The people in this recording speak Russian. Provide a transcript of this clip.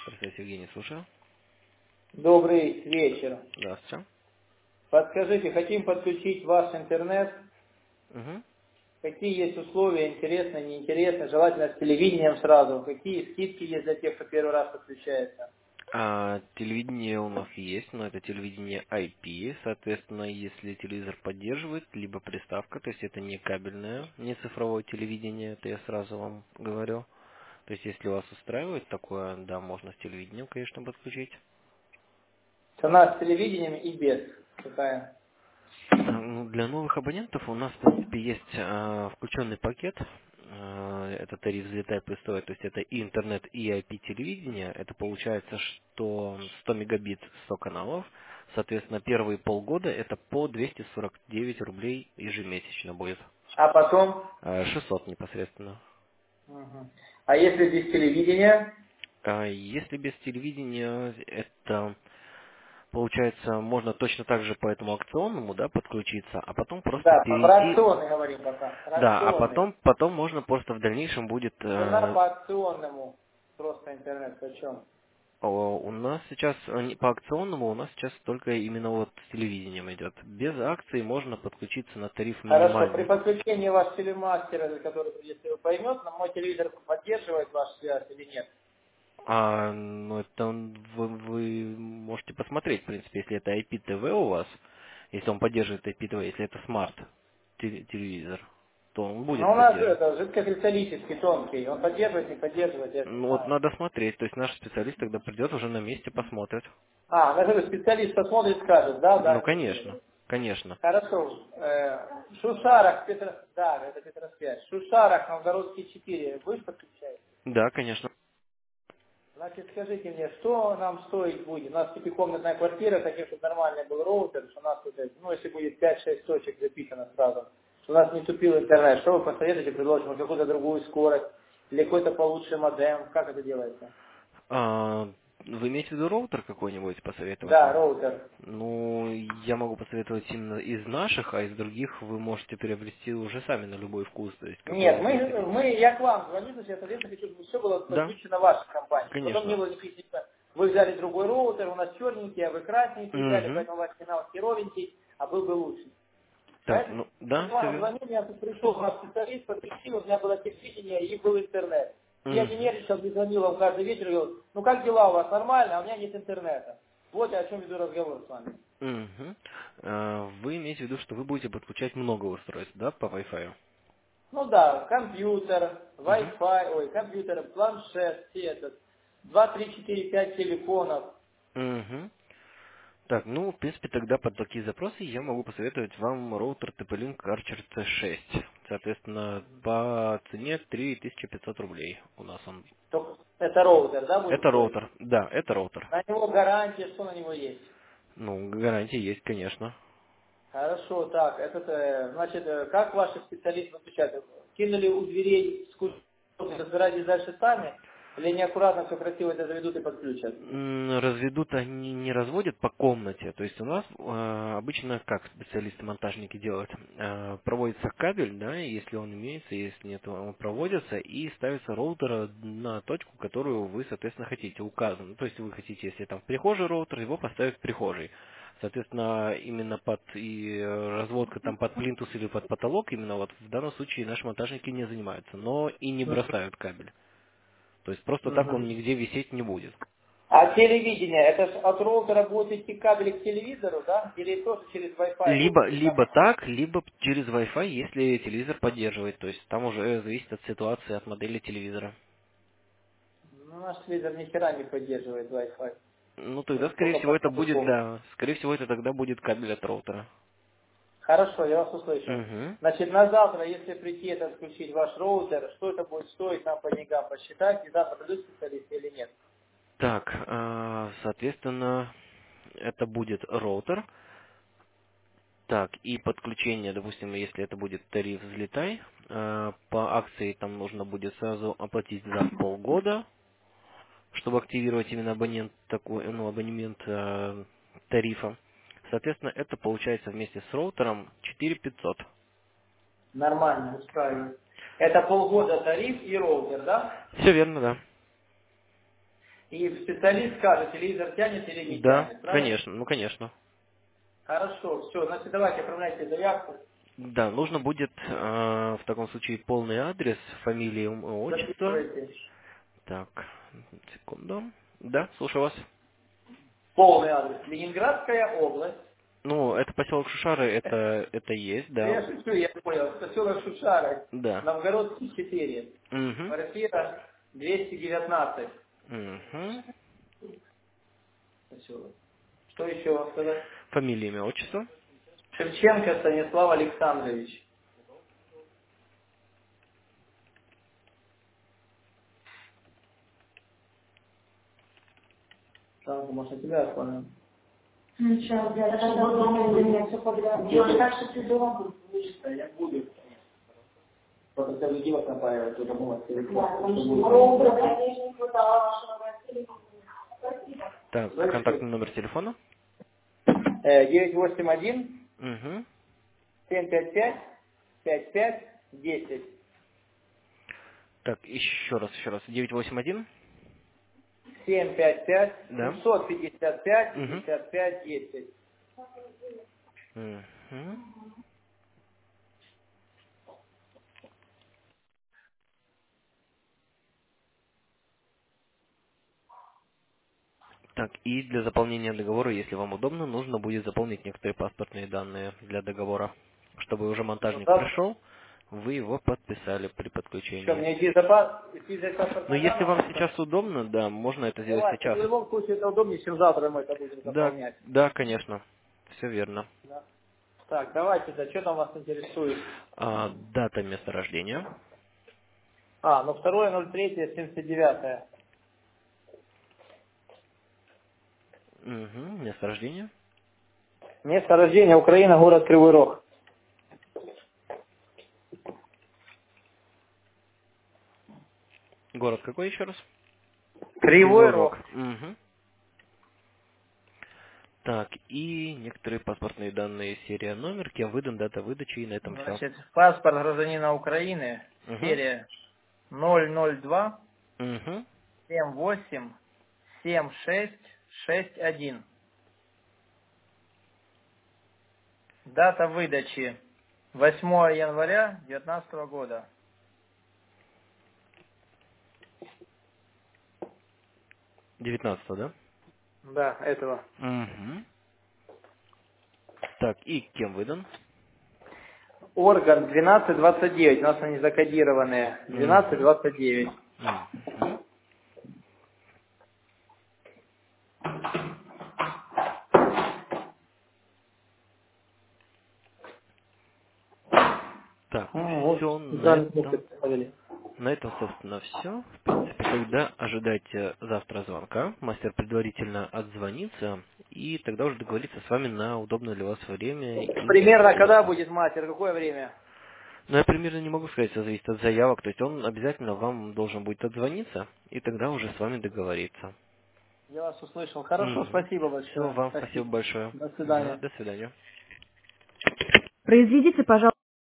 Здравствуйте, Евгений, слушаю. Добрый вечер. Здравствуйте. Подскажите, хотим подключить ваш интернет. Угу. Какие есть условия, интересно, неинтересно, желательно с телевидением сразу. Какие скидки есть для тех, кто первый раз подключается? Телевидение у нас есть, но это телевидение IP. Соответственно, если телевизор поддерживает, либо приставка, то есть это не кабельное, не цифровое телевидение, это я сразу вам говорю. То есть если вас устраивает такое, да, можно с телевидением, конечно, подключить. Цена с телевидением и без. Какая? Ну, для новых абонентов у нас, в принципе, есть включенный пакет. Это тариф «Взлетай пристой», то есть это и интернет, и IP-телевидение. Это получается, что 100 мегабит, 100 каналов. Соответственно, первые полгода это по 249 рублей ежемесячно будет. А потом? 600 непосредственно. Мгм. А если без телевидения? Если без телевидения, это получается, можно точно так же по этому акционному, да, подключиться, а потом просто Да, про перейти. акционный говорим пока. Про Да, а акционный. потом можно просто в дальнейшем будет. Цена по акционному. Просто интернет почем? У нас сейчас по акционному у нас сейчас только именно вот с телевидением идет. Без акций можно подключиться на тариф Хорошо, при минимальный. подключении ваш телемастер, который, если вы поймет, на мой телевизор поддерживает вашу связь или нет? Ну это вы можете посмотреть, в принципе, если это IPTV у вас, если он поддерживает IPTV, если это смарт телевизор, то он Ну, будет у нас поддерживать. это жидкокристаллический, тонкий. Он поддерживает, не поддерживает, я же не Ну вот знаю. надо смотреть, то есть наш специалист тогда придет уже на месте посмотрит. А, даже специалист посмотрит, скажет, да, Ну да или нет. конечно, конечно. Хорошо. Шушарах, да, это Петросвязь. Шушарах, Новгородский 4. Вы же подключаете? Да, конечно. Значит, скажите мне, что нам стоить будет? У нас пятикомнатная квартира, таким, чтобы нормальный был роутер, что у нас тут, ну, если будет 5-6 точек записано сразу, что у нас не тупил интернет, что вы посоветуете, предложите, может, какую-то другую скорость, или какой-то получше модем, как это делается? Вы имеете в виду роутер какой-нибудь посоветовать Да, вам? роутер. Ну, я могу посоветовать именно из наших, а из других вы можете приобрести уже сами на любой вкус, то есть какой Нет, вот вы хотите. я к вам звоню, значит, я, соответственно, хочу, чтобы все было Да, подключено вашей компании. Потом не конечно. было никаких, типа, вы взяли другой роутер, у нас черненький, а вы красненький взяли, Угу. поэтому ваш канал ровенький, а был бы лучше. Так, Поэтому ну, я да, к все вам верно. звоню, я тут пришел, у нас специалист, подключил, у меня было телевидение и был интернет. И я не Угу. нервничал, не звонил вам каждый вечер, говорил, ну как дела у вас, нормально, а у меня нет интернета. Вот я о чем веду разговор с вами. Угу. Вы имеете в виду, что вы будете подключать много устройств, да, по Wi-Fi? Ну да, компьютер, Угу. Wi-Fi, компьютер, планшет, все это, 2, 3, 4, 5 телефонов. Угу. Так, ну, в принципе, тогда под такие запросы я могу посоветовать вам роутер TP-Link Archer C6. Соответственно, по цене 3500 рублей у нас он. Только это роутер, да, будет Это стоить? роутер. Да, это роутер. На него гарантия, что на него есть? Ну, гарантия есть, конечно. Хорошо, так, значит, как ваши специалисты отвечают? Кинули у дверей, разбирайтесь дальше сами, или неаккуратно все красиво это заведут и подключат? Разведут они не разводят по комнате. То есть у нас обычно как специалисты-монтажники делают? Проводится кабель, да, если он имеется, если нет, он проводится и ставится роутер на точку, которую вы, соответственно, хотите, указано. Ну, то есть вы хотите, если там в прихожей роутер, его поставят в прихожей. Соответственно, именно под и разводка там под плинтус или под потолок, именно вот в данном случае наши монтажники не занимаются, но и не бросают кабель. То есть просто так он Мгм. нигде висеть не будет. А телевидение, это ж от роутера будет идти кабель к телевизору, да? Или тоже через Wi-Fi будет идти Либо кабель? так, либо через Wi-Fi, если телевизор поддерживает. То есть там уже зависит от ситуации, от модели телевизора. Ну, наш телевизор ни хера не поддерживает Wi-Fi. Ну Он тогда, скорее только всего, по это будет, протоколу. да, скорее всего, это тогда будет кабель от роутера. Хорошо, я вас услышал. Угу. Значит, на завтра, если прийти это отключить ваш роутер, что это будет стоить, нам по деньгам посчитать, и завтра придут специалисты или нет? Так, соответственно, это будет роутер. Так, и подключение, допустим, если это будет тариф «Взлетай», по акции там нужно будет сразу оплатить за полгода, чтобы активировать именно абонент такой, ну, абонемент тарифа. Соответственно, это получается вместе с роутером 4500. Нормально, устраивает. Это полгода тариф и роутер, да? Все верно, да. И специалист скажет, телевизор тянет или не Да, тянет, правильно? конечно, ну конечно. Хорошо, все, значит, давайте оформляйте заявку. Да, нужно будет в таком случае полный адрес, фамилия, отчество. Записывайте. Так, секунду. Да, слушаю вас. Полный адрес. Ленинградская область. Ну, это поселок Шушары, это есть, да. Я шучу, я понял. Поселок Шушара. Да. Новгородский 4. Угу. Квартира 219. Угу. Поселок. Что еще вам сказать? Фамилия, имя, отчество. Шевченко Станислав Александрович. Там, может, тебя оформим. Сейчас, я даже дома для меня все подряд. Делай так, что ты дома будешь. Да, я буду. Просто все людей вас напаивают, кто-то может телефон. Да, добрый, конечно, не хватало вашего телефона. Спасибо. Так, контактный номер телефона. 981 Угу. 755 55 10. Так, еще раз. 981. 755 Да. 755 Угу. 55 10. Угу. Так, и для заполнения договора, если вам удобно, нужно будет заполнить некоторые паспортные данные для договора. Чтобы уже Ну, монтажник да, пришел, вы его подписали при что, подключении. мне идти за Но паспортная если вам данные? сейчас удобно, да, можно это сделать Давайте, в сейчас. любом случае это удобнее, чем завтра мы это будем Да, заполнять. да, конечно. Все верно. Да. Так, давайте, да, что там вас интересует? Дата, место рождения. Ну 2.03.79. Угу, место рождения. Место рождения Украина, город Кривой Рог. Город какой еще раз? Кривой Кривой Рог. Рог. Угу. Так, и некоторые паспортные данные, серия, номер, кем выдан, дата выдачи, и на этом все. Значит, паспорт гражданина Украины, Угу. серия 002 Угу. 78 76 61. Дата выдачи 8 января 2019 года. 19, да? Да, этого. Угу. Так, и кем выдан? Орган 1229. У нас они закодированные. Угу. 1229. Угу. Так, Вот, все жаль, мы подали. на этом, собственно, все. В принципе, тогда ожидайте завтра звонка. Мастер предварительно отзвонится, и тогда уже договорится с вами на удобное для вас время и Примерно когда дату. будет мастер? Какое время? Но я примерно не могу сказать, все зависит от заявок. То есть он обязательно вам должен будет отзвониться, и тогда уже с вами договориться. Я вас услышал. Хорошо, Угу. спасибо Все, большое. вам спасибо Спасибо. большое. До Мгм. свидания. До свидания. Произведите, пожалуйста.